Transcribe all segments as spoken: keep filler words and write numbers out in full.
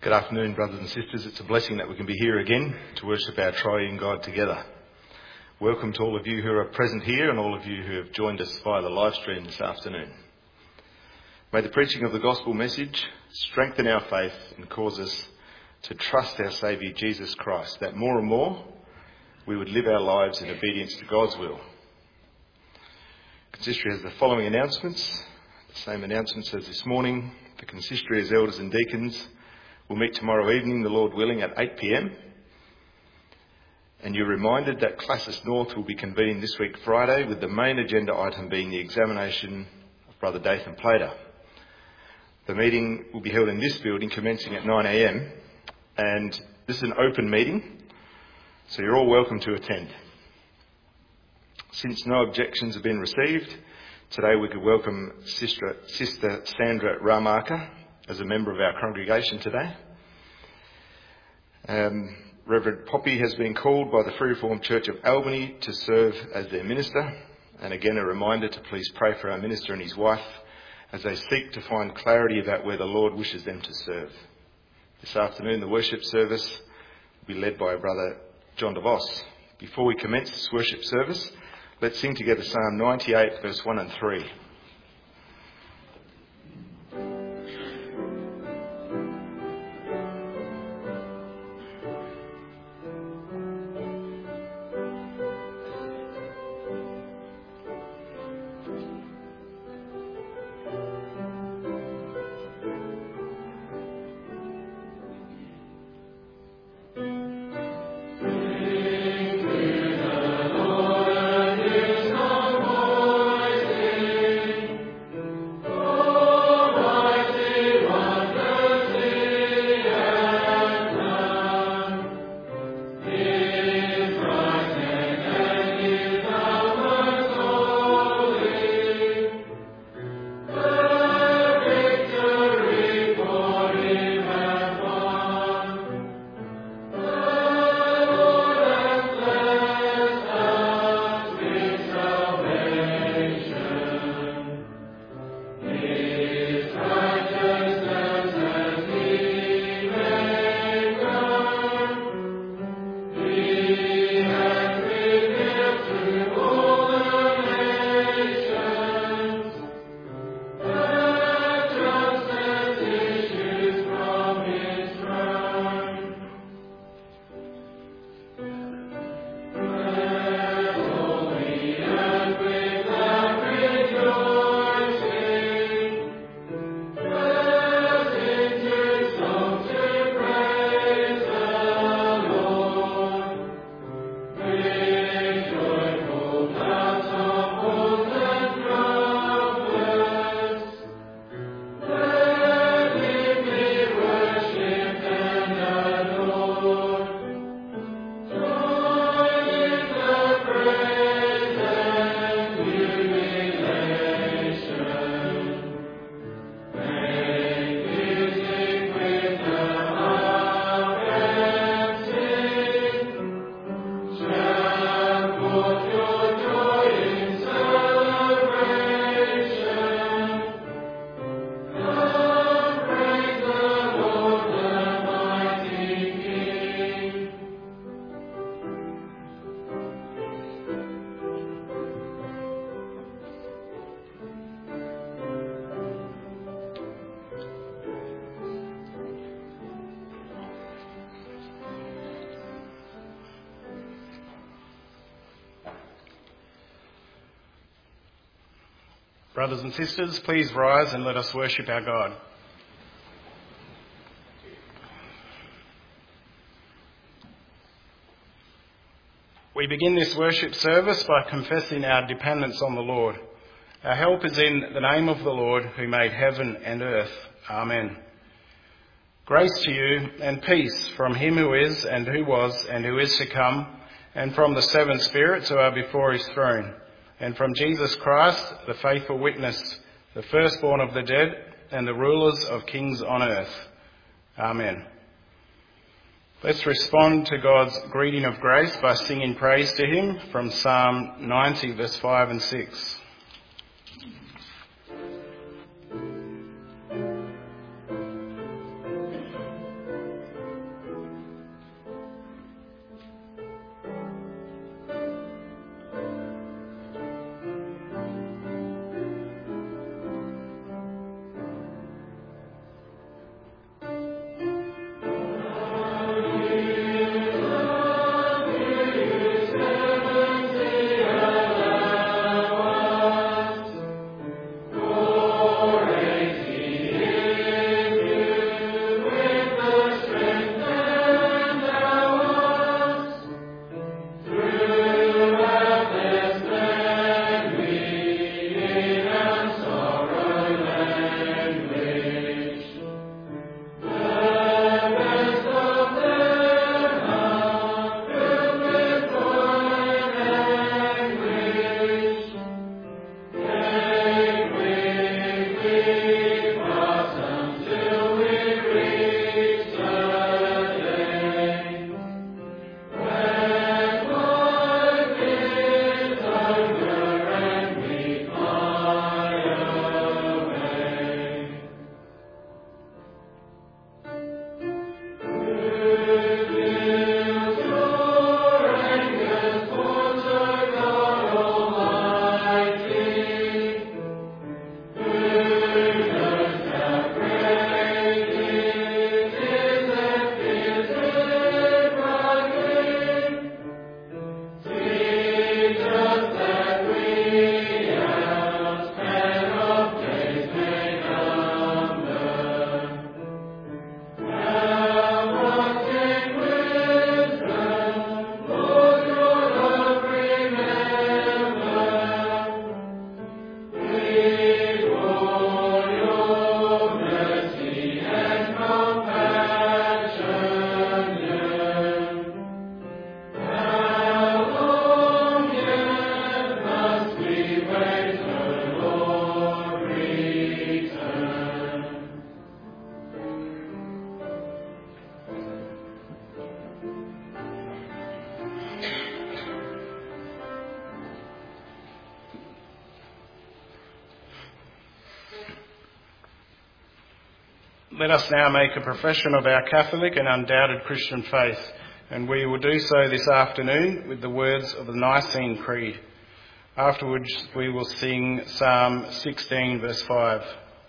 Good afternoon, brothers and sisters. It's a blessing that we can be here again to worship our triune God together. Welcome to all of you who are present here and all of you who have joined us via the live stream this afternoon. May the preaching of the gospel message strengthen our faith and cause us to trust our Saviour Jesus Christ, that more and more we would live our lives in obedience to God's will. Consistory has the following announcements, the same announcements as this morning. The consistory as elders and deacons will meet tomorrow evening, the Lord willing, at eight p.m. And you're reminded that Classis North will be convening this week Friday, with the main agenda item being the examination of Brother Dathan Plater. The meeting will be held in this building commencing at nine a.m. and this is an open meeting, so you're all welcome to attend. Since no objections have been received, today we could welcome Sister, Sister Sandra Ramaka as a member of our congregation today. Um, Reverend Poppy has been called by the Free Reformed Church of Albany to serve as their minister. And again, a reminder to please pray for our minister and his wife as they seek to find clarity about where the Lord wishes them to serve. This afternoon, the worship service will be led by Brother John DeVos. Before we commence this worship service, let's sing together Psalm ninety-eight, verse one and three. Brothers and sisters, please rise and let us worship our God. We begin this worship service by confessing our dependence on the Lord. Our help is in the name of the Lord who made heaven and earth. Amen. Grace to you and peace from him who is and who was and who is to come, and from the seven spirits who are before his throne, and from Jesus Christ, the faithful witness, the firstborn of the dead, and the rulers of kings on earth. Amen. Let's respond to God's greeting of grace by singing praise to him from Psalm ninety, verse five and six. Let us now make a profession of our Catholic and undoubted Christian faith, and we will do so this afternoon with the words of the Nicene Creed. Afterwards, we will sing Psalm sixteen, verse five.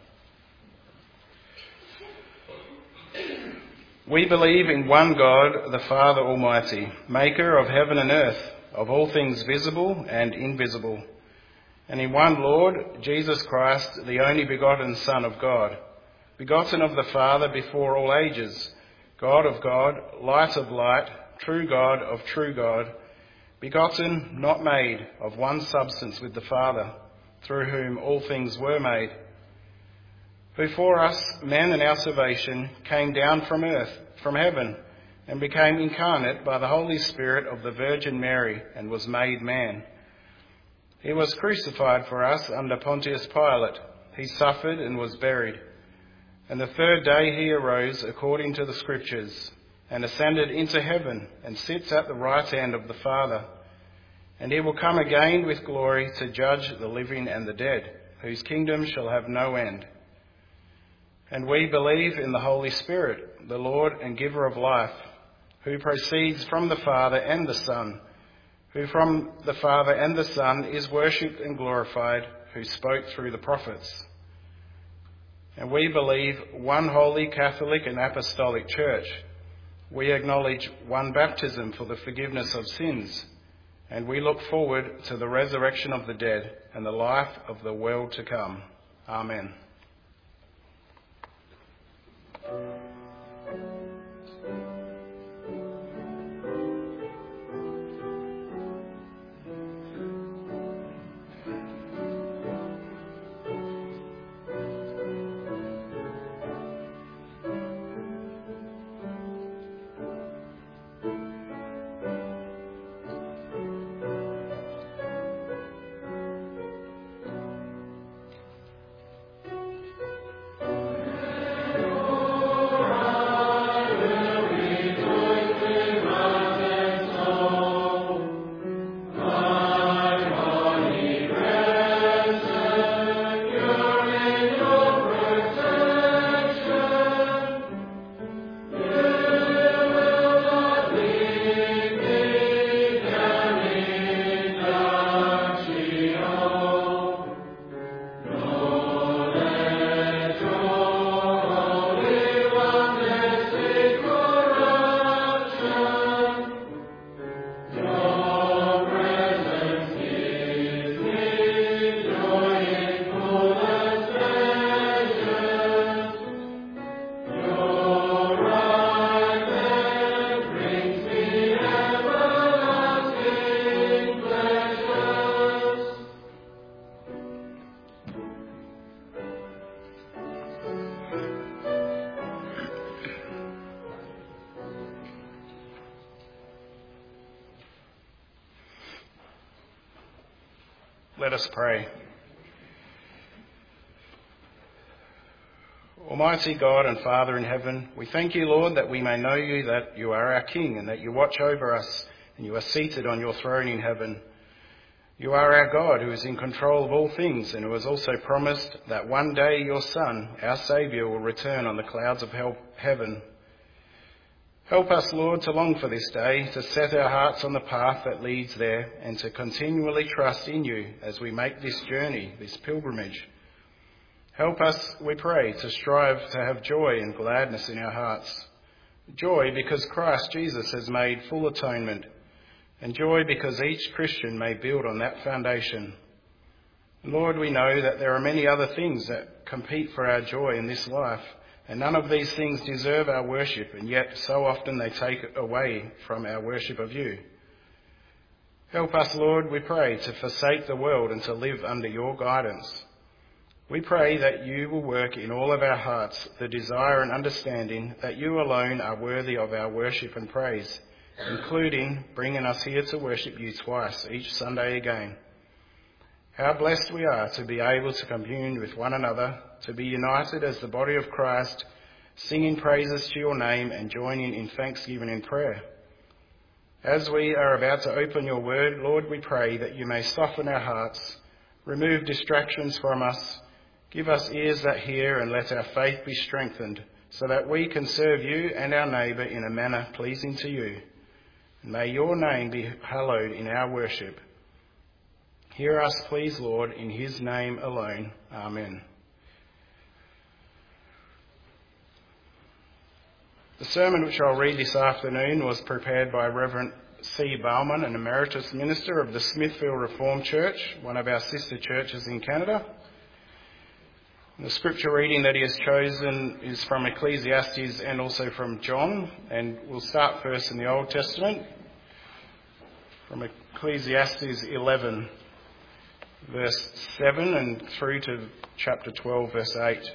We believe in one God, the Father Almighty, maker of heaven and earth, of all things visible and invisible, and in one Lord, Jesus Christ, the only begotten Son of God, begotten of the Father before all ages, God of God, light of light, true God of true God, begotten, not made, of one substance with the Father, through whom all things were made, who for us, men and our salvation, came down from earth, from heaven, and became incarnate by the Holy Spirit of the Virgin Mary, and was made man. He was crucified for us under Pontius Pilate. He suffered and was buried. And the third day he arose according to the Scriptures, and ascended into heaven, and sits at the right hand of the Father. And he will come again with glory to judge the living and the dead, whose kingdom shall have no end. And we believe in the Holy Spirit, the Lord and giver of life, who proceeds from the Father and the Son, who from the Father and the Son is worshipped and glorified, who spoke through the prophets. And we believe one holy Catholic and Apostolic Church. We acknowledge one baptism for the forgiveness of sins, and we look forward to the resurrection of the dead and the life of the world to come. Amen. Let us pray. Almighty God and Father in heaven, we thank you, Lord, that we may know you, that you are our King, and that you watch over us, and you are seated on your throne in heaven. You are our God, who is in control of all things, and who has also promised that one day your Son, our Saviour, will return on the clouds of heaven. Help us, Lord, to long for this day, to set our hearts on the path that leads there, and to continually trust in you as we make this journey, this pilgrimage. Help us, we pray, to strive to have joy and gladness in our hearts. Joy because Christ Jesus has made full atonement, and joy because each Christian may build on that foundation. Lord, we know that there are many other things that compete for our joy in this life, and none of these things deserve our worship, and yet so often they take away from our worship of you. Help us, Lord, we pray, to forsake the world and to live under your guidance. We pray that you will work in all of our hearts the desire and understanding that you alone are worthy of our worship and praise, including bringing us here to worship you twice each Sunday again. How blessed we are to be able to commune with one another, to be united as the body of Christ, singing praises to your name and joining in thanksgiving and prayer. As we are about to open your word, Lord, we pray that you may soften our hearts, remove distractions from us, give us ears that hear, and let our faith be strengthened so that we can serve you and our neighbour in a manner pleasing to you. And may your name be hallowed in our worship. Hear us, please, Lord, in his name alone. Amen. The sermon which I'll read this afternoon was prepared by Reverend C. Bauman, an emeritus minister of the Smithfield Reformed Church, one of our sister churches in Canada. The scripture reading that he has chosen is from Ecclesiastes and also from John, and we'll start first in the Old Testament, from Ecclesiastes eleven, verse seven, and through to chapter twelve, verse eight.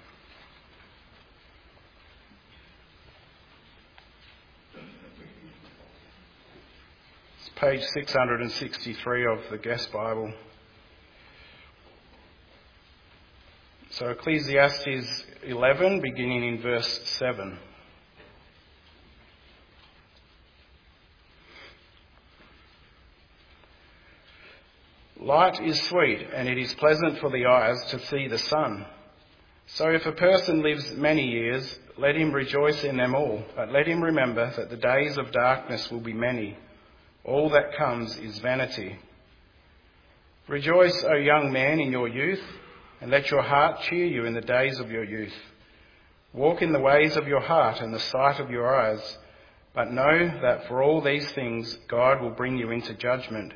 It's page six hundred sixty-three of the Guest Bible. So Ecclesiastes eleven, beginning in verse seven. Light is sweet, and it is pleasant for the eyes to see the sun. So if a person lives many years, let him rejoice in them all, but let him remember that the days of darkness will be many. All that comes is vanity. Rejoice, O young man, in your youth, and let your heart cheer you in the days of your youth. Walk in the ways of your heart and the sight of your eyes, but know that for all these things God will bring you into judgment.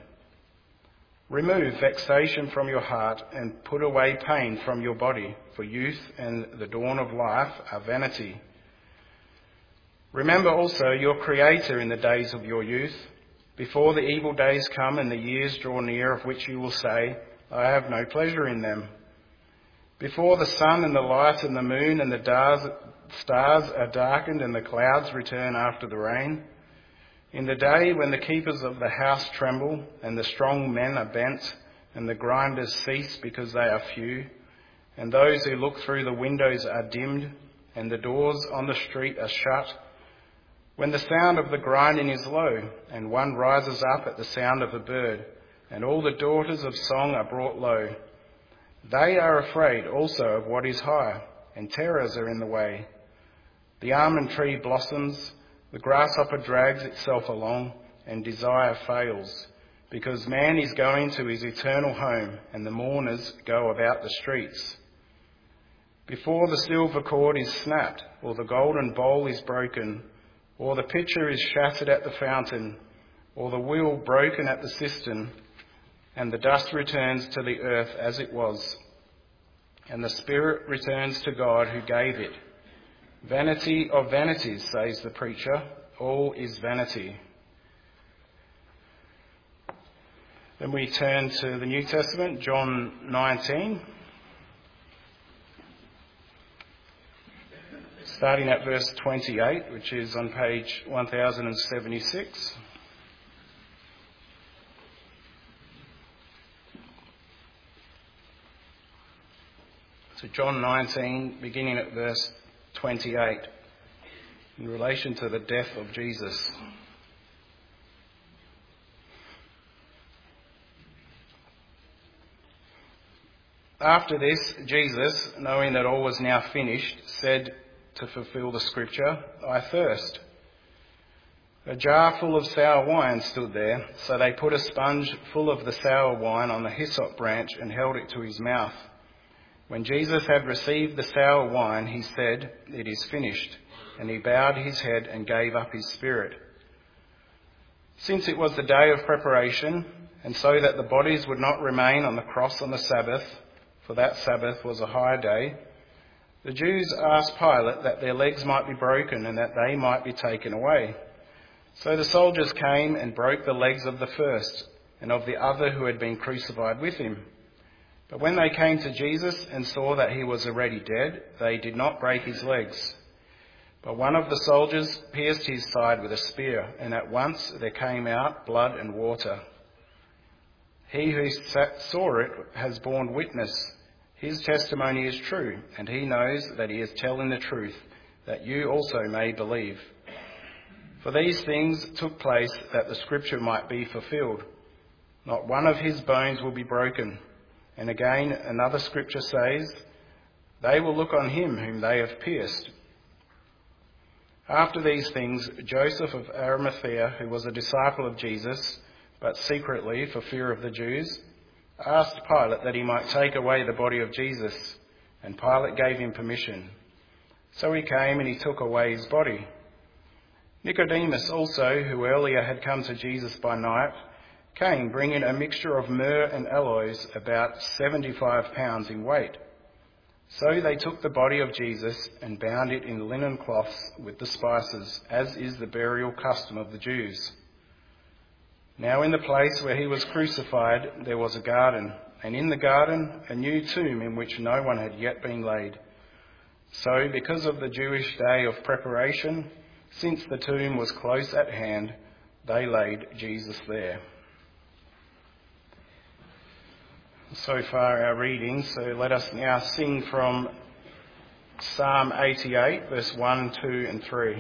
Remove vexation from your heart and put away pain from your body, for youth and the dawn of life are vanity. Remember also your Creator in the days of your youth, before the evil days come and the years draw near of which you will say, I have no pleasure in them. Before the sun and the light and the moon and the stars are darkened and the clouds return after the rain, in the day when the keepers of the house tremble and the strong men are bent and the grinders cease because they are few, and those who look through the windows are dimmed and the doors on the street are shut, when the sound of the grinding is low and one rises up at the sound of a bird and all the daughters of song are brought low, they are afraid also of what is high, and terrors are in the way. The almond tree blossoms, the grasshopper drags itself along, and desire fails, because man is going to his eternal home, and the mourners go about the streets. Before the silver cord is snapped, or the golden bowl is broken, or the pitcher is shattered at the fountain, or the wheel broken at the cistern, and the dust returns to the earth as it was, and the spirit returns to God who gave it. Vanity of vanities, says the preacher, all is vanity. Then we turn to the New Testament, John nineteen, starting at verse twenty-eight, which is on page one thousand seventy-six. So John nineteen, beginning at verse twenty-eight, in relation to the death of Jesus. After this, Jesus, knowing that all was now finished, said to fulfill the scripture, I thirst. A jar full of sour wine stood there, so they put a sponge full of the sour wine on the hyssop branch and held it to his mouth. When Jesus had received the sour wine, he said, It is finished, and he bowed his head and gave up his spirit. Since it was the day of preparation, and so that the bodies would not remain on the cross on the Sabbath, for that Sabbath was a high day, the Jews asked Pilate that their legs might be broken and that they might be taken away. So the soldiers came and broke the legs of the first and of the other who had been crucified with him. But when they came to Jesus and saw that he was already dead, they did not break his legs. But one of the soldiers pierced his side with a spear, and at once there came out blood and water. He who saw it has borne witness. His testimony is true, and he knows that he is telling the truth, that you also may believe. For these things took place that the scripture might be fulfilled. Not one of his bones will be broken. And again, another scripture says, They will look on him whom they have pierced. After these things, Joseph of Arimathea, who was a disciple of Jesus, but secretly for fear of the Jews, asked Pilate that he might take away the body of Jesus, and Pilate gave him permission. So he came and he took away his body. Nicodemus also, who earlier had come to Jesus by night, came bringing a mixture of myrrh and aloes, about seventy-five pounds in weight. So they took the body of Jesus and bound it in linen cloths with the spices, as is the burial custom of the Jews. Now in the place where he was crucified there was a garden, and in the garden a new tomb in which no one had yet been laid. So because of the Jewish day of preparation, since the tomb was close at hand, they laid Jesus there. So far our reading, so let us now sing from Psalm eighty-eight, verse one, two and three.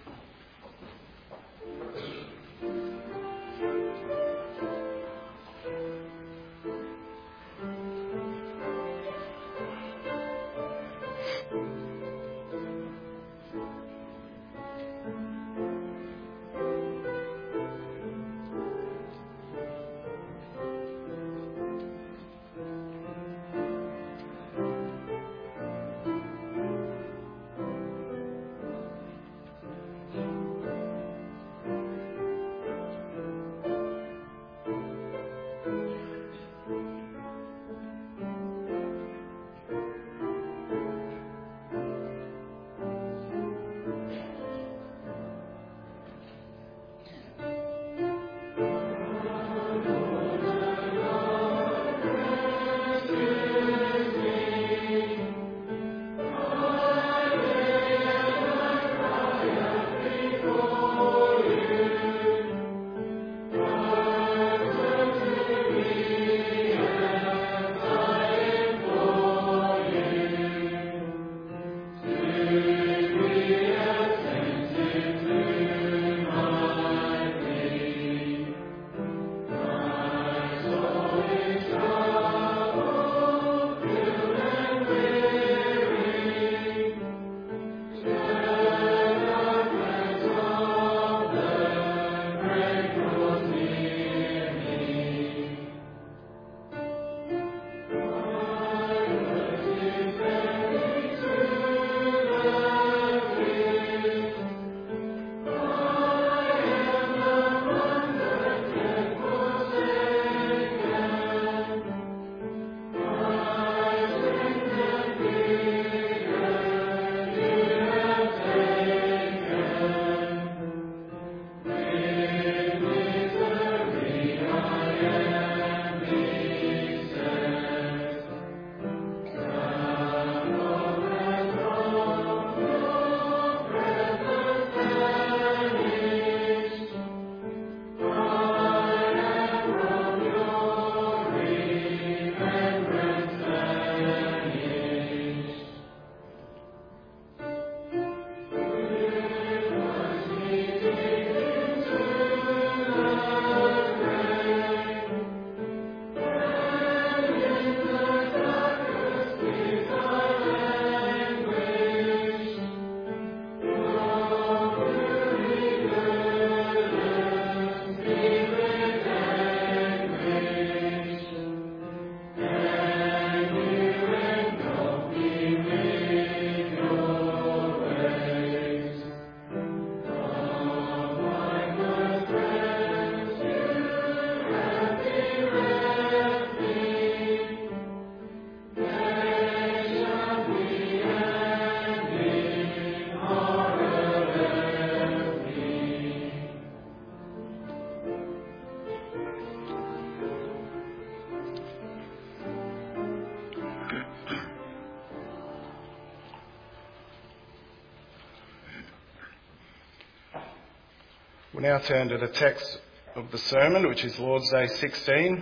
We'll now turn to the text of the sermon, which is Lord's Day sixteen.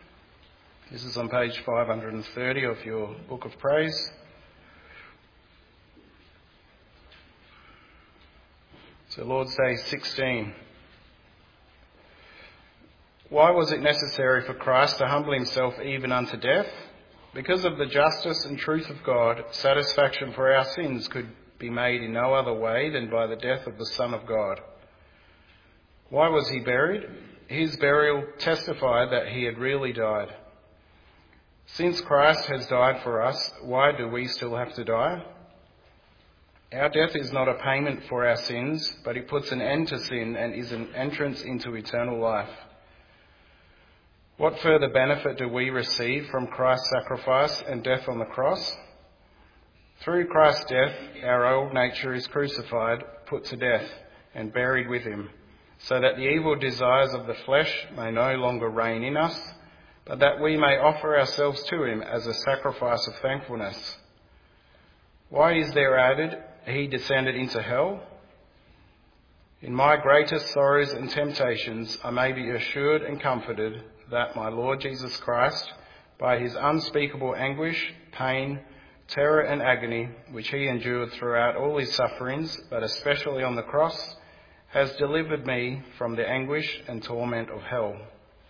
This is on page five hundred thirty of your Book of Praise. So Lord's Day sixteen. Why was it necessary for Christ to humble himself even unto death? Because of the justice and truth of God, satisfaction for our sins could be made in no other way than by the death of the Son of God. Why was he buried? His burial testified that he had really died. Since Christ has died for us, why do we still have to die? Our death is not a payment for our sins, but it puts an end to sin and is an entrance into eternal life. What further benefit do we receive from Christ's sacrifice and death on the cross? Through Christ's death, our old nature is crucified, put to death, and buried with him, so that the evil desires of the flesh may no longer reign in us, but that we may offer ourselves to him as a sacrifice of thankfulness. Why is there added, he descended into hell? In my greatest sorrows and temptations, I may be assured and comforted that my Lord Jesus Christ, by his unspeakable anguish, pain, terror and agony, which he endured throughout all his sufferings, but especially on the cross, has delivered me from the anguish and torment of hell.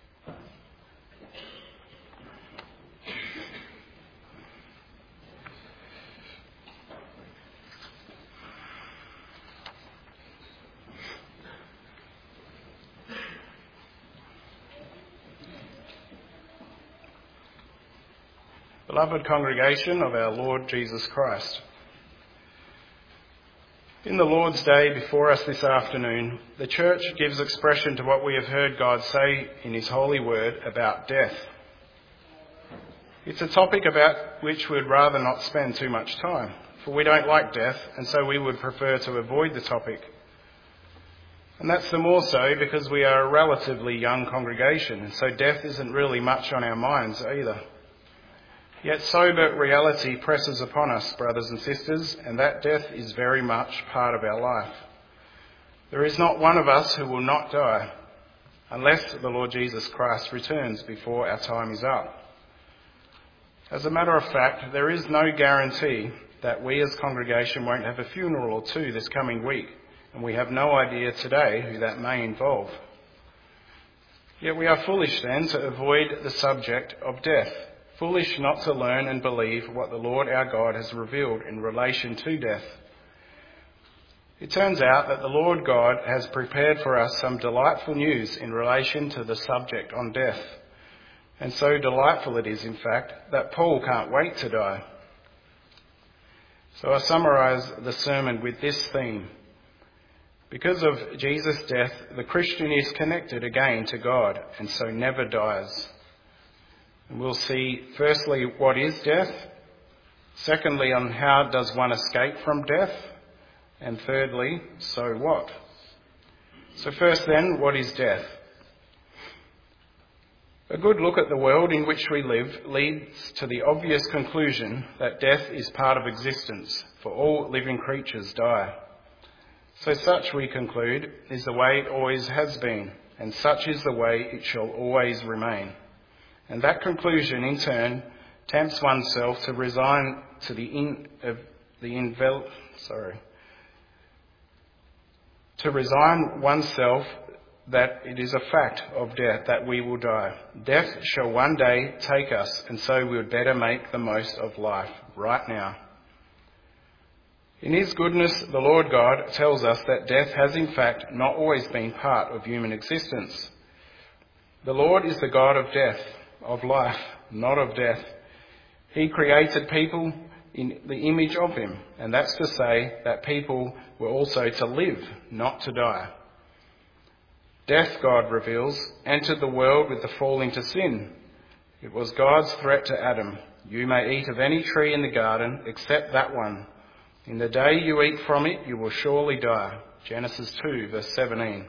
Beloved congregation of our Lord Jesus Christ, in the Lord's Day before us this afternoon, the Church gives expression to what we have heard God say in his holy word about death. It's a topic about which we'd rather not spend too much time, for we don't like death, and so we would prefer to avoid the topic. And that's the more so because we are a relatively young congregation, and so death isn't really much on our minds either. Yet sober reality presses upon us, brothers and sisters, and that death is very much part of our life. There is not one of us who will not die, unless the Lord Jesus Christ returns before our time is up. As a matter of fact, there is no guarantee that we as congregation won't have a funeral or two this coming week, and we have no idea today who that may involve. Yet we are foolish then to avoid the subject of death. Foolish not to learn and believe what the Lord our God has revealed in relation to death. It turns out that the Lord God has prepared for us some delightful news in relation to the subject on death. And so delightful it is, in fact, that Paul can't wait to die. So I summarise the sermon with this theme. Because of Jesus' death, the Christian is connected again to God and so never dies. And we'll see, firstly, what is death? Secondly, on how does one escape from death? And thirdly, so what? So first then, what is death? A good look at the world in which we live leads to the obvious conclusion that death is part of existence, for all living creatures die. So such, we conclude, is the way it always has been, and such is the way it shall always remain. And that conclusion, in turn, tempts oneself to resign to the in, uh, the invel, sorry, to resign oneself that it is a fact of death that we will die. Death shall one day take us, and so we would better make the most of life right now. In his goodness, the Lord God tells us that death has in fact not always been part of human existence. The Lord is the God of death, of life, not of death. He created people in the image of him, and that's to say that people were also to live, not to die. Death, God reveals, entered the world with the fall into sin. It was God's threat to Adam. You may eat of any tree in the garden except that one. In the day you eat from it, you will surely die. Genesis two, verse seventeen.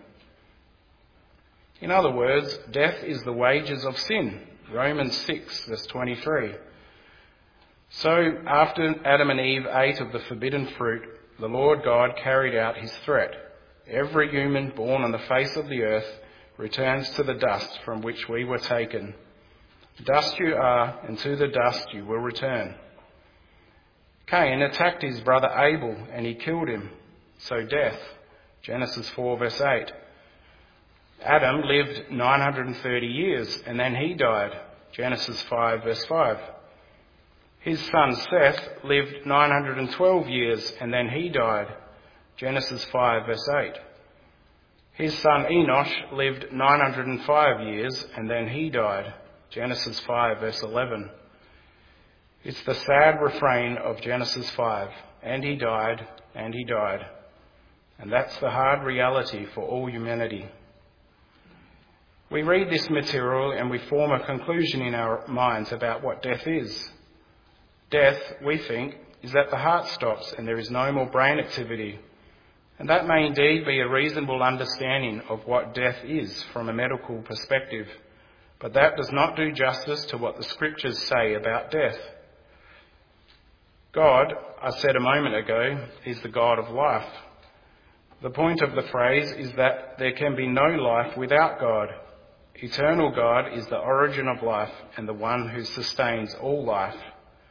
In other words, death is the wages of sin. Romans six, verse twenty-three. So, after Adam and Eve ate of the forbidden fruit, the Lord God carried out his threat. Every human born on the face of the earth returns to the dust from which we were taken. Dust you are, and to the dust you will return. Cain attacked his brother Abel, and he killed him. So death, Genesis four, verse eight. Adam lived nine hundred thirty years, and then he died. Genesis five, verse five. His son Seth lived nine hundred twelve years and then he died. Genesis five verse eight. His son Enosh lived nine hundred five years and then he died. Genesis five verse eleven. It's the sad refrain of Genesis five. And he died, and he died. And that's the hard reality for all humanity. We read this material and we form a conclusion in our minds about what death is. Death, we think, is that the heart stops and there is no more brain activity. And that may indeed be a reasonable understanding of what death is from a medical perspective. But that does not do justice to what the scriptures say about death. God, I said a moment ago, is the God of life. The point of the phrase is that there can be no life without God. Eternal God is the origin of life and the one who sustains all life.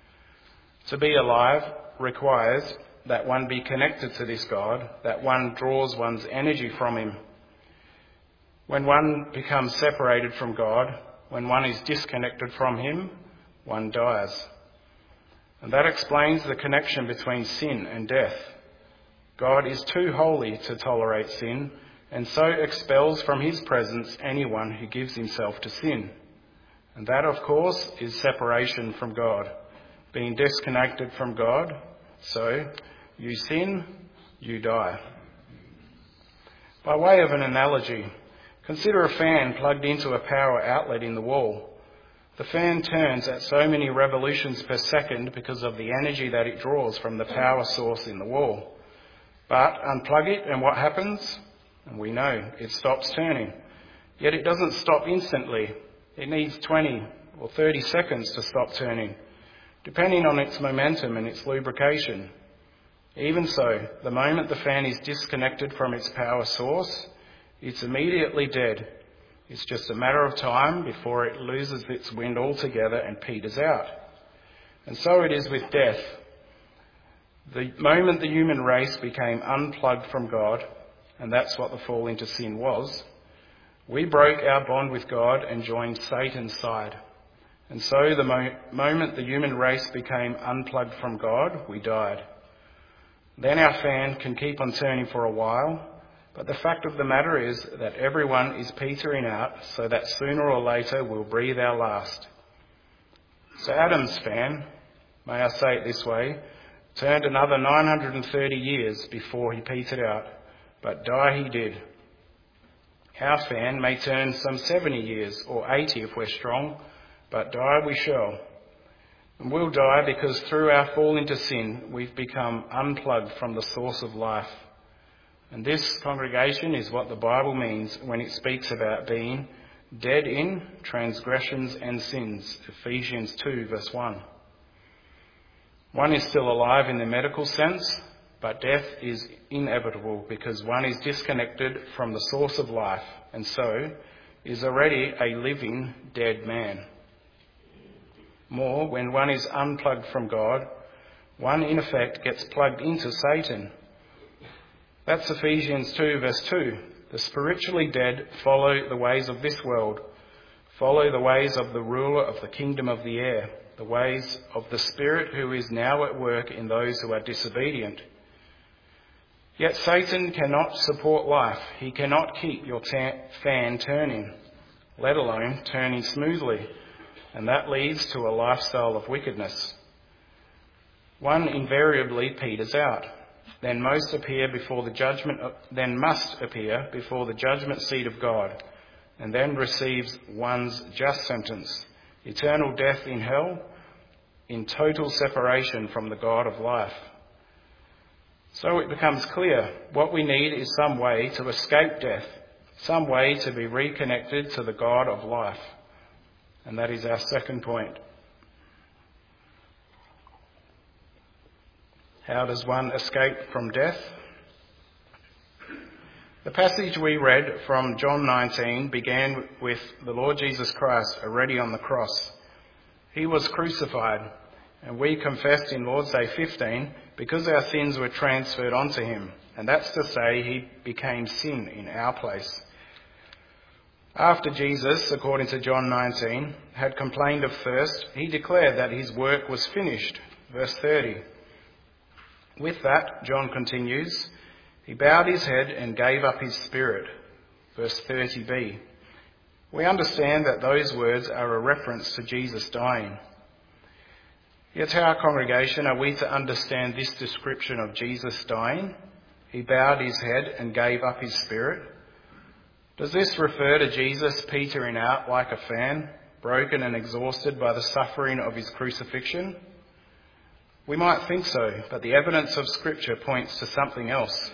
To be alive requires that one be connected to this God, that one draws one's energy from him. When one becomes separated from God, when one is disconnected from him, one dies. And that explains the connection between sin and death. God is too holy to tolerate sin, and so expels from his presence anyone who gives himself to sin. And that, of course, is separation from God, being disconnected from God. So, you sin, you die. By way of an analogy, consider a fan plugged into a power outlet in the wall. The fan turns at so many revolutions per second because of the energy that it draws from the power source in the wall. But unplug it and what happens? And we know it stops turning. Yet it doesn't stop instantly. It needs twenty or thirty seconds to stop turning, depending on its momentum and its lubrication. Even so, the moment the fan is disconnected from its power source, it's immediately dead. It's just a matter of time before it loses its wind altogether and peters out. And so it is with death. The moment the human race became unplugged from God, and that's what the fall into sin was, we broke our bond with God and joined Satan's side. And so the mo- moment the human race became unplugged from God, we died. Then our fan can keep on turning for a while, but the fact of the matter is that everyone is petering out so that sooner or later we'll breathe our last. So Adam's fan, may I say it this way, turned another nine hundred thirty years before he petered out, but die he did. Our fan may turn some seventy years or eighty if we're strong, but die we shall. And we'll die because through our fall into sin, we've become unplugged from the source of life. And this, congregation, is what the Bible means when it speaks about being dead in transgressions and sins. Ephesians two verse one. One is still alive in the medical sense, but death is inevitable because one is disconnected from the source of life and so is already a living dead man. More, when one is unplugged from God, one in effect gets plugged into Satan. That's Ephesians two verse two. The spiritually dead follow the ways of this world, follow the ways of the ruler of the kingdom of the air, the ways of the Spirit who is now at work in those who are disobedient. Yet Satan cannot support life. He cannot keep your ta- fan turning, let alone turning smoothly, and that leads to a lifestyle of wickedness. One invariably peters out. Then most appear before the judgment, then must appear before the judgment seat of God, and then receives one's just sentence, eternal death in hell, in total separation from the God of life. So it becomes clear what we need is some way to escape death, some way to be reconnected to the God of life. And that is our second point. How does one escape from death? The passage we read from John nineteen began with the Lord Jesus Christ already on the cross. He was crucified, and we confessed in Lord's Day fifteen because our sins were transferred onto him, and that's to say he became sin in our place. After Jesus, according to John nineteen, had complained of thirst, he declared that his work was finished. Verse thirty. With that, John continues, he bowed his head and gave up his spirit. Verse thirty b. We understand that those words are a reference to Jesus dying. Yet how, congregation, are we to understand this description of Jesus dying? He bowed his head and gave up his spirit. Does this refer to Jesus petering out like a fan, broken and exhausted by the suffering of his crucifixion? We might think so, but the evidence of Scripture points to something else.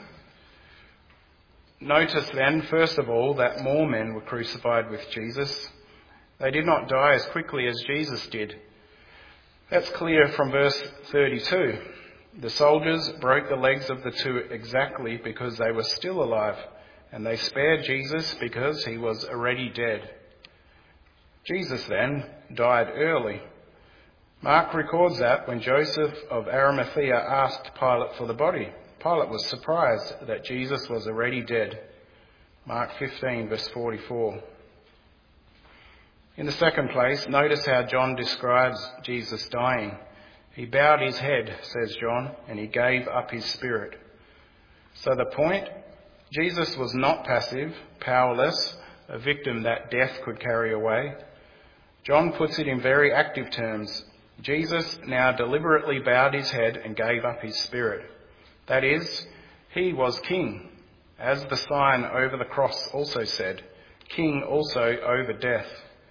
Notice then, first of all, that more men were crucified with Jesus. They did not die as quickly as Jesus did. That's clear from verse thirty-two. The soldiers broke the legs of the two exactly because they were still alive, and they spared Jesus because he was already dead. Jesus then died early. Mark records that when Joseph of Arimathea asked Pilate for the body, Pilate was surprised that Jesus was already dead. Mark fifteen, verse forty-four. In the second place, notice how John describes Jesus dying. He bowed his head, says John, and he gave up his spirit. So the point, Jesus was not passive, powerless, a victim that death could carry away. John puts it in very active terms. Jesus now deliberately bowed his head and gave up his spirit. That is, he was king, as the sign over the cross also said, king also over death.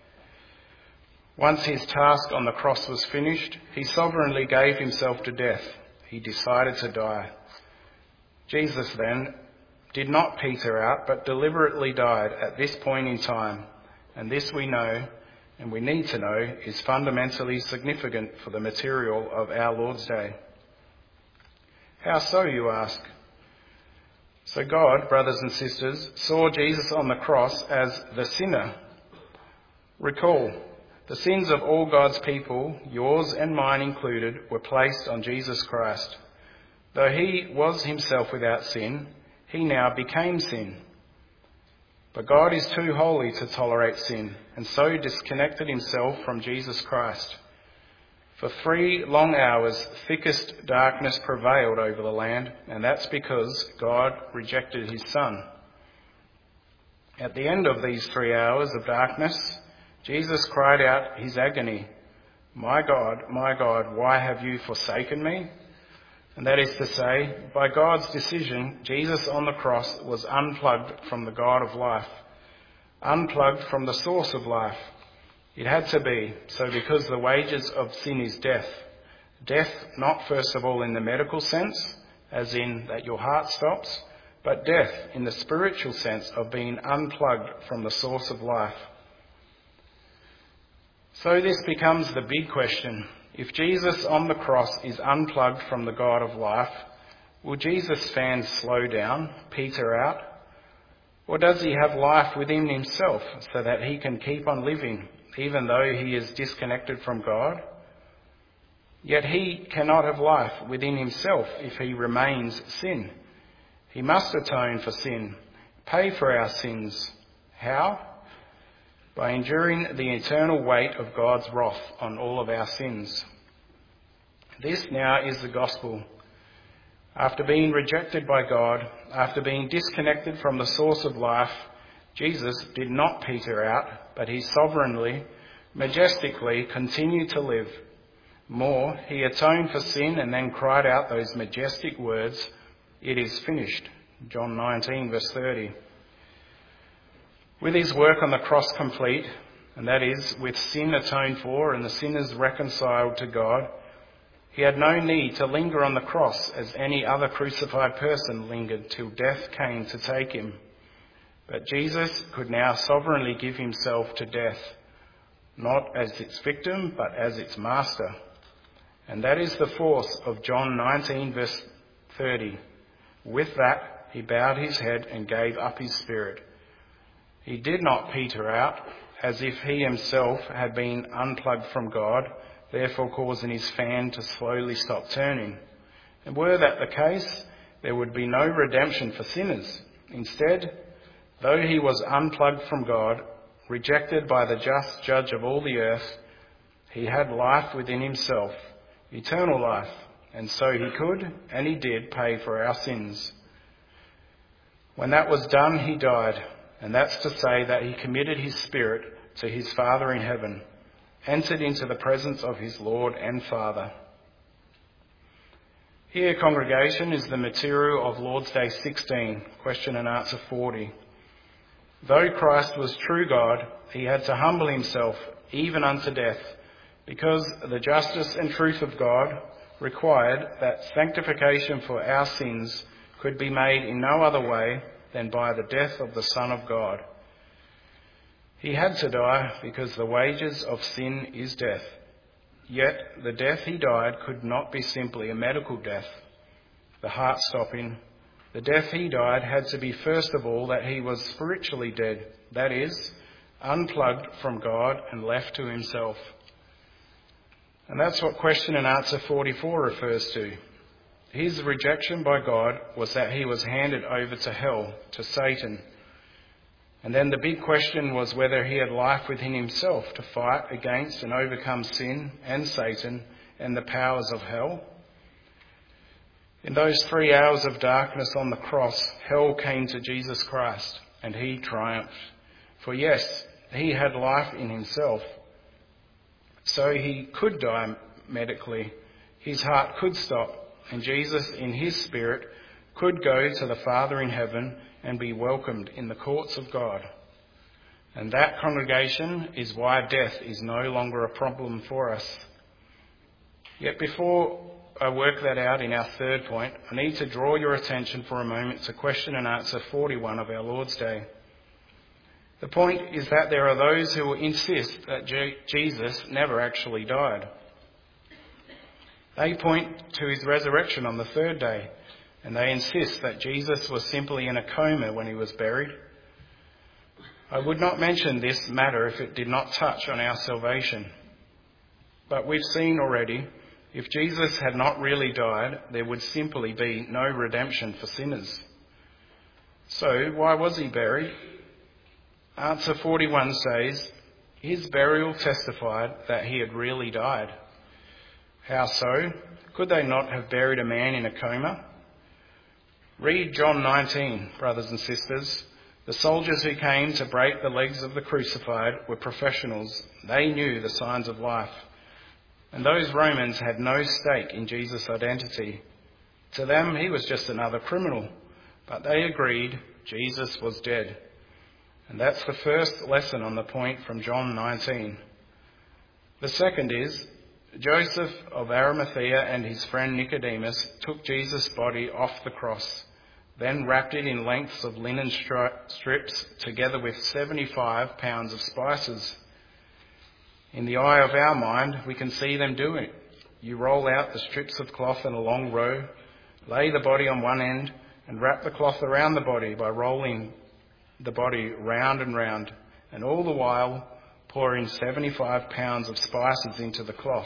Once his task on the cross was finished, he sovereignly gave himself to death. He decided to die. Jesus then did not peter out, but deliberately died at this point in time. And this we know, and we need to know, is fundamentally significant for the material of our Lord's Day. How so, you ask? So God, brothers and sisters, saw Jesus on the cross as the sinner. Recall, the sins of all God's people, yours and mine included, were placed on Jesus Christ. Though he was himself without sin, he now became sin. But God is too holy to tolerate sin, and so disconnected himself from Jesus Christ. For three long hours, thickest darkness prevailed over the land, and that's because God rejected his Son. At the end of these three hours of darkness, Jesus cried out his agony, "My God, my God, why have you forsaken me?" And that is to say, by God's decision, Jesus on the cross was unplugged from the God of life, unplugged from the source of life. It had to be, so because the wages of sin is death. Death not first of all in the medical sense, as in that your heart stops, but death in the spiritual sense of being unplugged from the source of life. So this becomes the big question. If Jesus on the cross is unplugged from the God of life, will Jesus' fans slow down, peter out? Or does he have life within himself so that he can keep on living, even though he is disconnected from God? Yet he cannot have life within himself if he remains sin. He must atone for sin, pay for our sins. How? By enduring the eternal weight of God's wrath on all of our sins. This now is the gospel. After being rejected by God, after being disconnected from the source of life, Jesus did not peter out, but he sovereignly, majestically continued to live. More, he atoned for sin and then cried out those majestic words, "It is finished." John nineteen, verse thirty. With his work on the cross complete, and that is, with sin atoned for and the sinners reconciled to God, he had no need to linger on the cross as any other crucified person lingered till death came to take him. But Jesus could now sovereignly give himself to death, not as its victim, but as its master. And that is the force of John nineteen, verse thirty. With that, he bowed his head and gave up his spirit. He did not peter out, as if he himself had been unplugged from God, therefore causing his fan to slowly stop turning. And were that the case, there would be no redemption for sinners. Instead, though he was unplugged from God, rejected by the just judge of all the earth, he had life within himself, eternal life, and so he could, and he did, pay for our sins. When that was done, he died, and that's to say that he committed his spirit to his Father in heaven, entered into the presence of his Lord and Father. Here, congregation, is the material of Lord's Day sixteen, question and answer forty. Though Christ was true God, he had to humble himself even unto death, because the justice and truth of God required that sanctification for our sins could be made in no other way than by the death of the Son of God. He had to die because the wages of sin is death. Yet the death he died could not be simply a medical death, the heart stopping. The death he died had to be first of all that he was spiritually dead, that is, unplugged from God and left to himself. And that's what question and answer forty-four refers to. His rejection by God was that he was handed over to hell, to Satan. And then the big question was whether he had life within himself to fight against and overcome sin and Satan and the powers of hell. In those three hours of darkness on the cross, hell came to Jesus Christ and he triumphed. For yes, he had life in himself. So he could die medically. His heart could stop, and Jesus in his spirit could go to the Father in heaven and be welcomed in the courts of God. And that, congregation, is why death is no longer a problem for us. Yet before I work that out in our third point, I need to draw your attention for a moment to question and answer forty-one of our Lord's Day. The point is that there are those who will insist that Je- Jesus never actually died. They point to his resurrection on the third day, and they insist that Jesus was simply in a coma when he was buried. I would not mention this matter if it did not touch on our salvation. But we've seen already, if Jesus had not really died, there would simply be no redemption for sinners. So why was he buried? Answer forty-one says, his burial testified that he had really died. How so? Could they not have buried a man in a coma? Read John nineteen, brothers and sisters. The soldiers who came to break the legs of the crucified were professionals. They knew the signs of life. And those Romans had no stake in Jesus' identity. To them, he was just another criminal. But they agreed Jesus was dead. And that's the first lesson on the point from John nineteen. The second is, Joseph of Arimathea and his friend Nicodemus took Jesus' body off the cross, then wrapped it in lengths of linen stri- strips together with seventy-five pounds of spices. In the eye of our mind, we can see them do it. You roll out the strips of cloth in a long row, lay the body on one end, and wrap the cloth around the body by rolling the body round and round, and all the while pouring seventy-five pounds of spices into the cloth.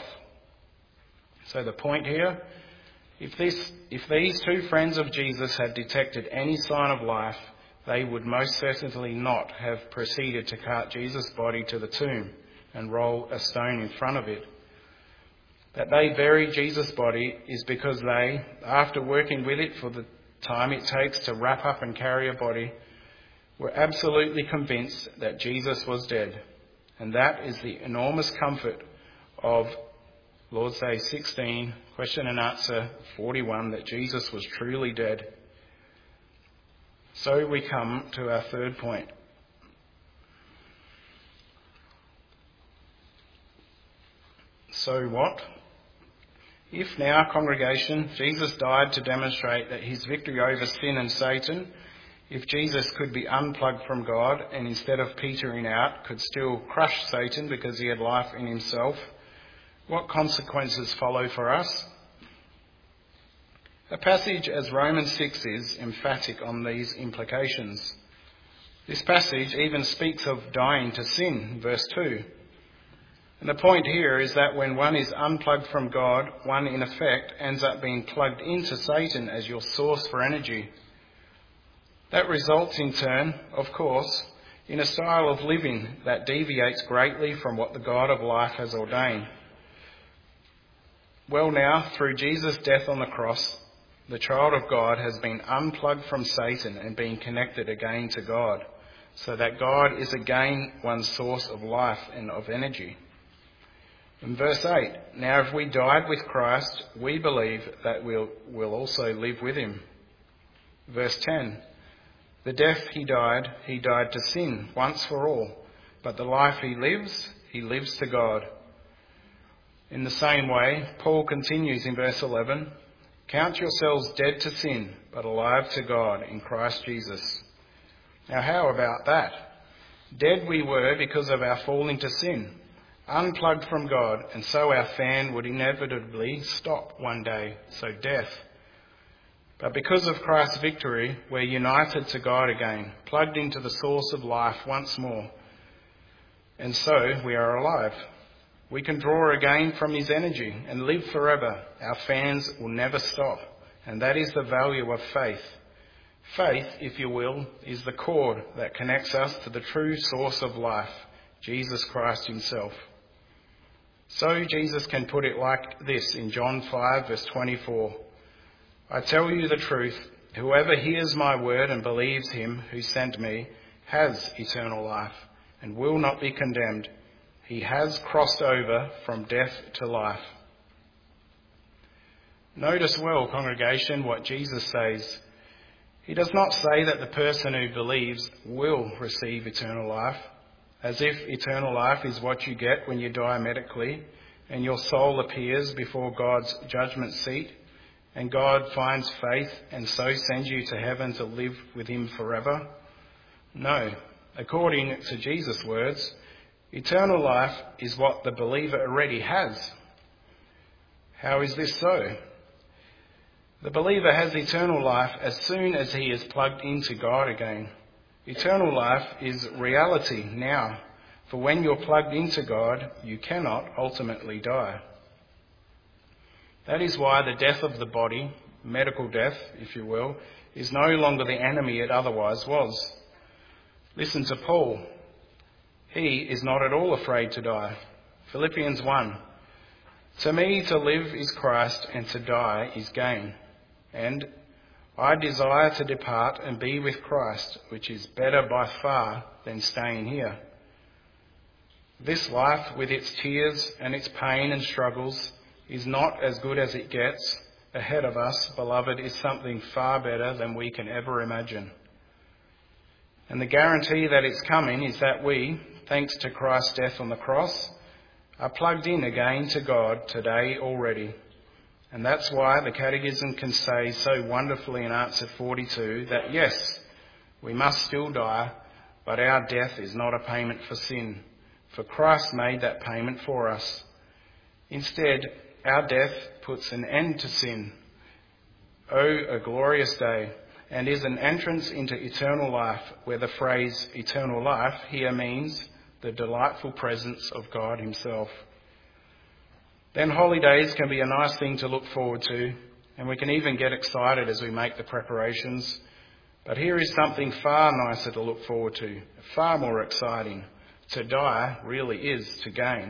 So the point here, if this, if these two friends of Jesus had detected any sign of life, they would most certainly not have proceeded to cart Jesus' body to the tomb and roll a stone in front of it. That they buried Jesus' body is because they, after working with it for the time it takes to wrap up and carry a body, were absolutely convinced that Jesus was dead. And that is the enormous comfort of Lord's Day sixteen, question and answer forty-one, that Jesus was truly dead. So we come to our third point. So what? If now, congregation, Jesus died to demonstrate that his victory over sin and Satan, if Jesus could be unplugged from God and instead of petering out could still crush Satan because he had life in himself, what consequences follow for us? A passage as Romans six is emphatic on these implications. This passage even speaks of dying to sin, verse two. And the point here is that when one is unplugged from God, one in effect ends up being plugged into Satan as your source for energy. That results in turn, of course, in a style of living that deviates greatly from what the God of life has ordained. Well now, through Jesus' death on the cross, the child of God has been unplugged from Satan and been connected again to God, so that God is again one's source of life and of energy. In verse eight, now if we died with Christ, we believe that we'll, we'll also live with him. Verse ten, the death he died, he died to sin once for all, but the life he lives, he lives to God. In the same way, Paul continues in verse eleven, count yourselves dead to sin, but alive to God in Christ Jesus. Now how about that? Dead we were because of our fall into sin, unplugged from God, and so our fan would inevitably stop one day, so death. But because of Christ's victory, we're united to God again, plugged into the source of life once more. And so we are alive. We can draw again from his energy and live forever. Our fans will never stop. And that is the value of faith. Faith, if you will, is the cord that connects us to the true source of life, Jesus Christ himself. So Jesus can put it like this in John five verse twenty-four. I tell you the truth, whoever hears my word and believes him who sent me has eternal life and will not be condemned. He has crossed over from death to life. Notice well, congregation, what Jesus says. He does not say that the person who believes will receive eternal life, as if eternal life is what you get when you die medically and your soul appears before God's judgment seat and God finds faith and so sends you to heaven to live with him forever. No, according to Jesus' words, eternal life is what the believer already has. How is this so? The believer has eternal life as soon as he is plugged into God again. Eternal life is reality now, for when you're plugged into God, you cannot ultimately die. That is why the death of the body, medical death, if you will, is no longer the enemy it otherwise was. Listen to Paul. He is not at all afraid to die. Philippians one. To me to live is Christ and to die is gain. And I desire to depart and be with Christ, which is better by far than staying here. This life with its tears and its pain and struggles is not as good as it gets. Ahead of us, beloved, is something far better than we can ever imagine. And the guarantee that it's coming is that we, thanks to Christ's death on the cross, are plugged in again to God today already. And that's why the Catechism can say so wonderfully in answer forty-two that yes, we must still die, but our death is not a payment for sin, for Christ made that payment for us. Instead, our death puts an end to sin. Oh, a glorious day, and is an entrance into eternal life, where the phrase eternal life here means the delightful presence of God himself. Then holidays can be a nice thing to look forward to, and we can even get excited as we make the preparations. But here is something far nicer to look forward to, far more exciting. To die really is to gain.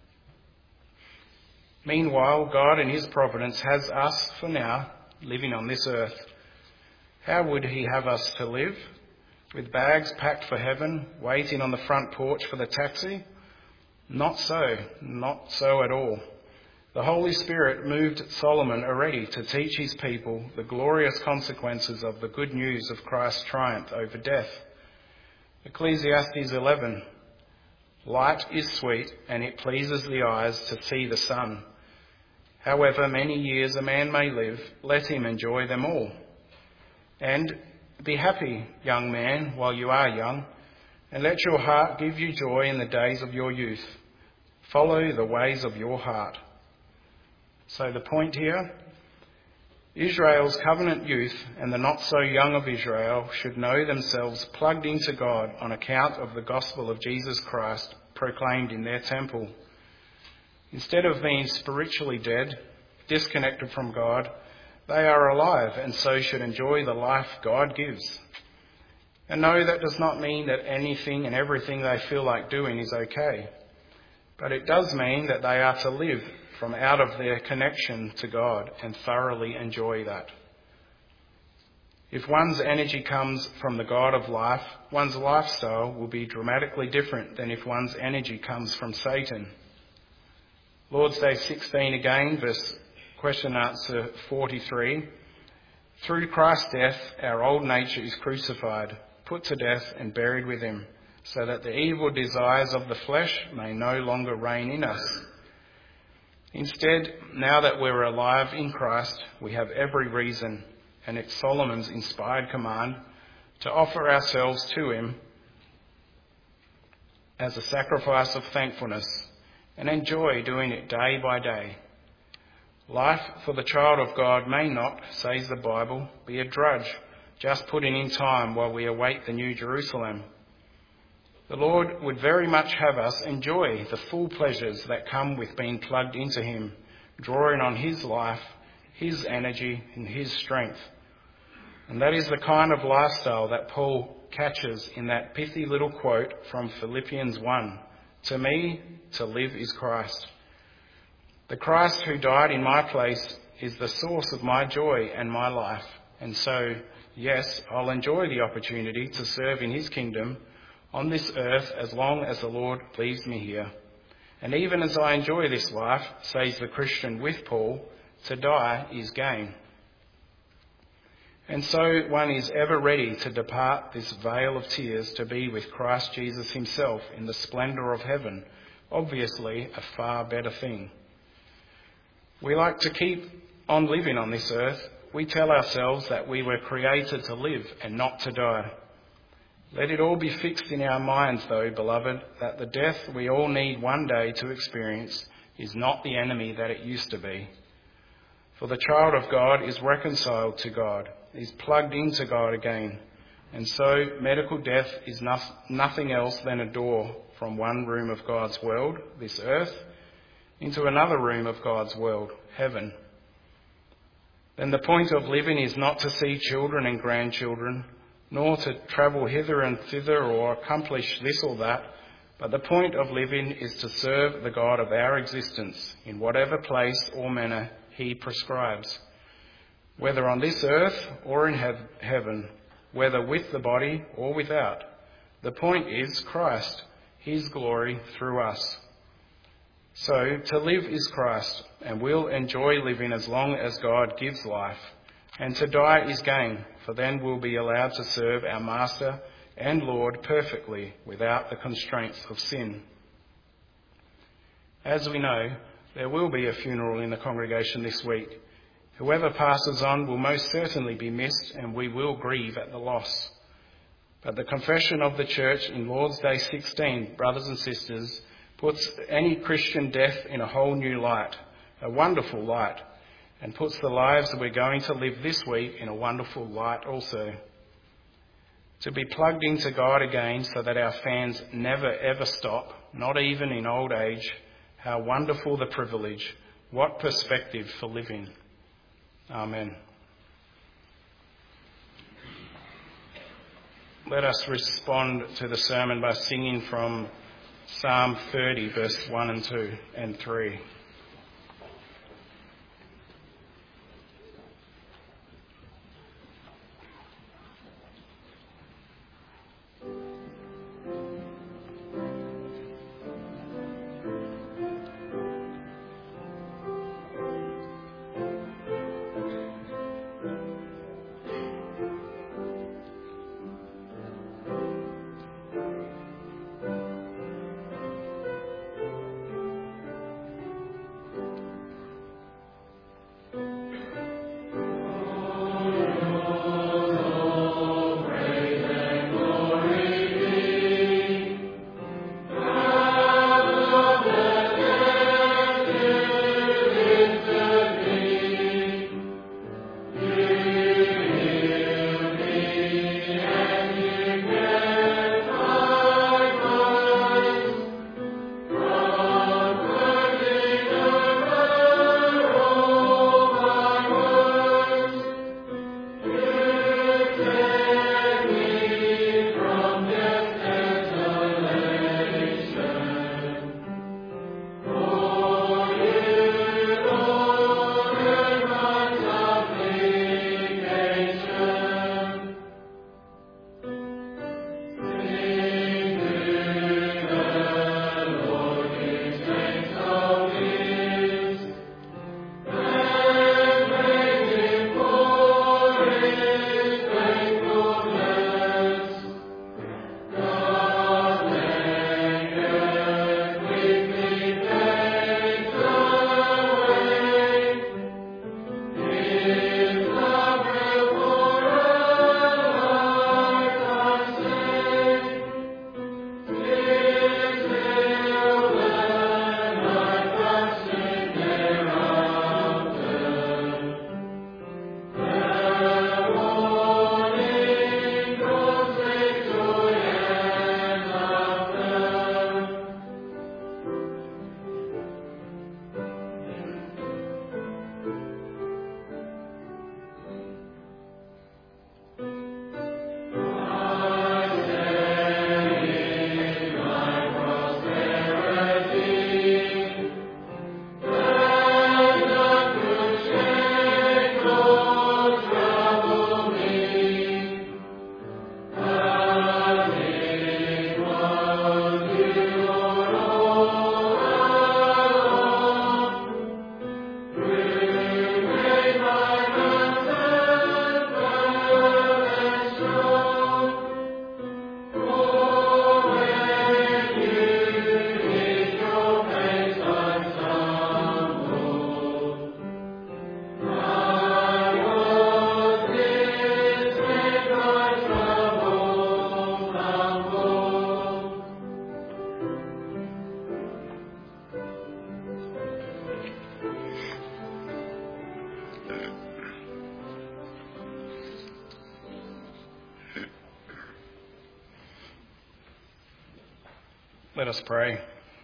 Meanwhile, God in his providence has us, for now, living on this earth. How would he have us to live? With bags packed for heaven, waiting on the front porch for the taxi? Not so, not so at all. The Holy Spirit moved Solomon already to teach his people the glorious consequences of the good news of Christ's triumph over death. Ecclesiastes eleven. Light is sweet, and it pleases the eyes to see the sun. However many years a man may live, let him enjoy them all. And be happy, young man, while you are young, and let your heart give you joy in the days of your youth. Follow the ways of your heart. So the point here, Israel's covenant youth and the not so young of Israel should know themselves plugged into God on account of the gospel of Jesus Christ proclaimed in their temple. Instead of being spiritually dead, disconnected from God, they are alive and so should enjoy the life God gives. And no, that does not mean that anything and everything they feel like doing is okay. But it does mean that they are to live from out of their connection to God and thoroughly enjoy that. If one's energy comes from the God of life, one's lifestyle will be dramatically different than if one's energy comes from Satan. Lord's Day sixteen again, verse question answer forty-three. Through Christ's death, our old nature is crucified, put to death and buried with him, so that the evil desires of the flesh may no longer reign in us. Instead, now that we're alive in Christ, we have every reason, and it's Solomon's inspired command, to offer ourselves to him as a sacrifice of thankfulness and enjoy doing it day by day. Life for the child of God may not, says the Bible, be a drudge, just putting in time while we await the New Jerusalem. The Lord would very much have us enjoy the full pleasures that come with being plugged into him, drawing on his life, his energy and his strength. And that is the kind of lifestyle that Paul catches in that pithy little quote from Philippians one. To me, to live is Christ. The Christ who died in my place is the source of my joy and my life. And so, yes, I'll enjoy the opportunity to serve in his kingdom on this earth as long as the Lord leaves me here. And even as I enjoy this life, says the Christian with Paul, to die is gain. And so one is ever ready to depart this vale of tears to be with Christ Jesus himself in the splendour of heaven, obviously a far better thing. We like to keep on living on this earth. We tell ourselves that we were created to live and not to die. Let it all be fixed in our minds, though, beloved, that the death we all need one day to experience is not the enemy that it used to be. For the child of God is reconciled to God, is plugged into God again. And so medical death is no- nothing else than a door from one room of God's world, this earth, into another room of God's world, heaven. Then the point of living is not to see children and grandchildren, nor to travel hither and thither or accomplish this or that, but the point of living is to serve the God of our existence in whatever place or manner he prescribes, whether on this earth or in hev- heaven, whether with the body or without. The point is Christ, his glory through us. So to live is Christ, and we'll enjoy living as long as God gives life. And to die is gain, for then we'll be allowed to serve our Master and Lord perfectly without the constraints of sin. As we know, there will be a funeral in the congregation this week. Whoever passes on will most certainly be missed, and we will grieve at the loss. But the confession of the Church in Lord's Day sixteen, brothers and sisters, puts any Christian death in a whole new light, a wonderful light, and puts the lives that we're going to live this week in a wonderful light also. To be plugged into God again so that our fans never ever stop, not even in old age, how wonderful the privilege, what perspective for living. Amen. Let us respond to the sermon by singing from Psalm thirty, verse one and two and three. Let us pray.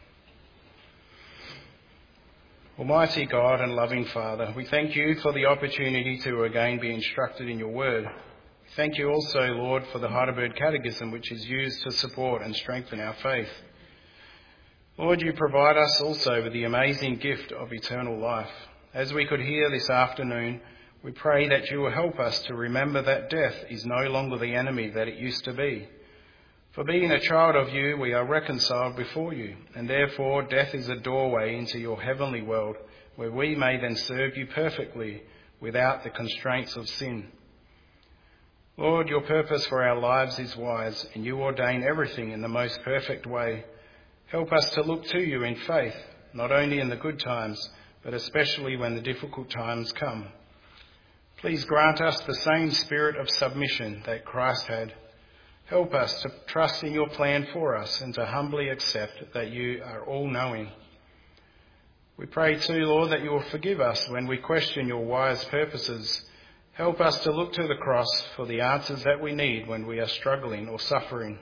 Almighty God and loving Father, we thank you for the opportunity to again be instructed in your word. We thank you also, Lord, for the Heidelberg Catechism, which is used to support and strengthen our faith. Lord, you provide us also with the amazing gift of eternal life. As we could hear this afternoon, we pray that you will help us to remember that death is no longer the enemy that it used to be. For being a child of you, we are reconciled before you, and therefore death is a doorway into your heavenly world, where we may then serve you perfectly without the constraints of sin. Lord, your purpose for our lives is wise, and you ordain everything in the most perfect way. Help us to look to you in faith, not only in the good times, but especially when the difficult times come. Please grant us the same spirit of submission that Christ had. Help us to trust in your plan for us and to humbly accept that you are all-knowing. We pray too, Lord, that you will forgive us when we question your wise purposes. Help us to look to the cross for the answers that we need when we are struggling or suffering.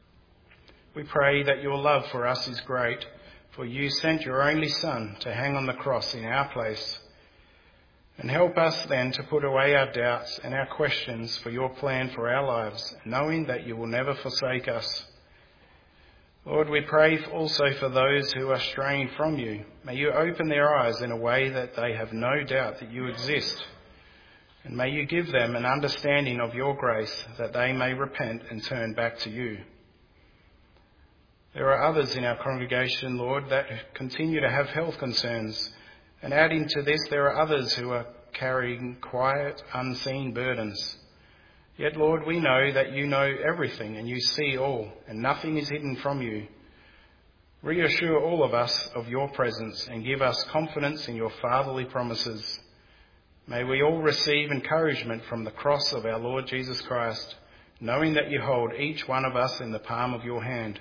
We pray that your love for us is great, for you sent your only Son to hang on the cross in our place. And help us then to put away our doubts and our questions for your plan for our lives, knowing that you will never forsake us. Lord, we pray also for those who are straying from you. May you open their eyes in a way that they have no doubt that you exist. And may you give them an understanding of your grace that they may repent and turn back to you. There are others in our congregation, Lord, that continue to have health concerns. And adding to this, there are others who are carrying quiet, unseen burdens. Yet, Lord, we know that you know everything and you see all, and nothing is hidden from you. Reassure all of us of your presence and give us confidence in your fatherly promises. May we all receive encouragement from the cross of our Lord Jesus Christ, knowing that you hold each one of us in the palm of your hand.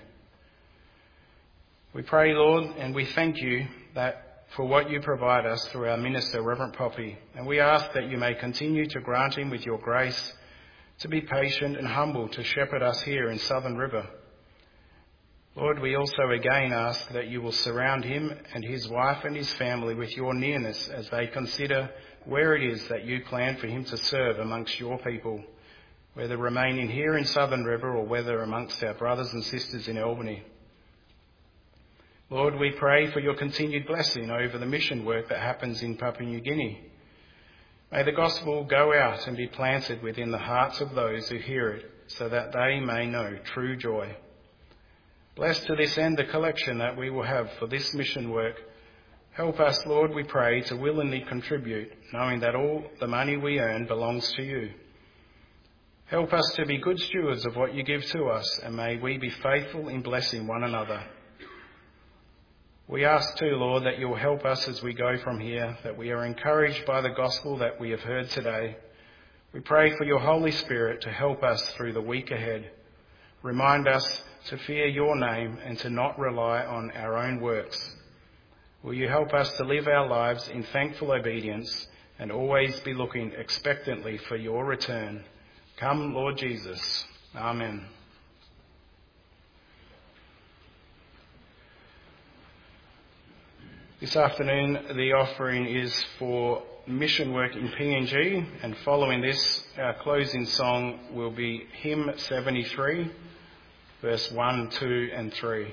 We pray, Lord, and we thank you that for what you provide us through our minister, Reverend Poppy, and we ask that you may continue to grant him with your grace to be patient and humble to shepherd us here in Southern River. Lord, we also again ask that you will surround him and his wife and his family with your nearness as they consider where it is that you plan for him to serve amongst your people, whether remaining here in Southern River or whether amongst our brothers and sisters in Albany. Lord, we pray for your continued blessing over the mission work that happens in Papua New Guinea. May the gospel go out and be planted within the hearts of those who hear it, so that they may know true joy. Bless to this end the collection that we will have for this mission work. Help us, Lord, we pray, to willingly contribute, knowing that all the money we earn belongs to you. Help us to be good stewards of what you give to us, and may we be faithful in blessing one another. We ask too, Lord, that you will help us as we go from here, that we are encouraged by the gospel that we have heard today. We pray for your Holy Spirit to help us through the week ahead. Remind us to fear your name and to not rely on our own works. Will you help us to live our lives in thankful obedience and always be looking expectantly for your return. Come, Lord Jesus. Amen. This afternoon, the offering is for mission work in P N G, and following this, our closing song will be Hymn seventy-three, verse one, two and three.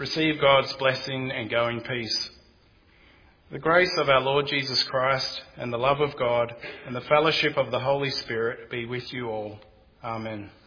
Receive God's blessing and go in peace. The grace of our Lord Jesus Christ and the love of God and the fellowship of the Holy Spirit be with you all. Amen.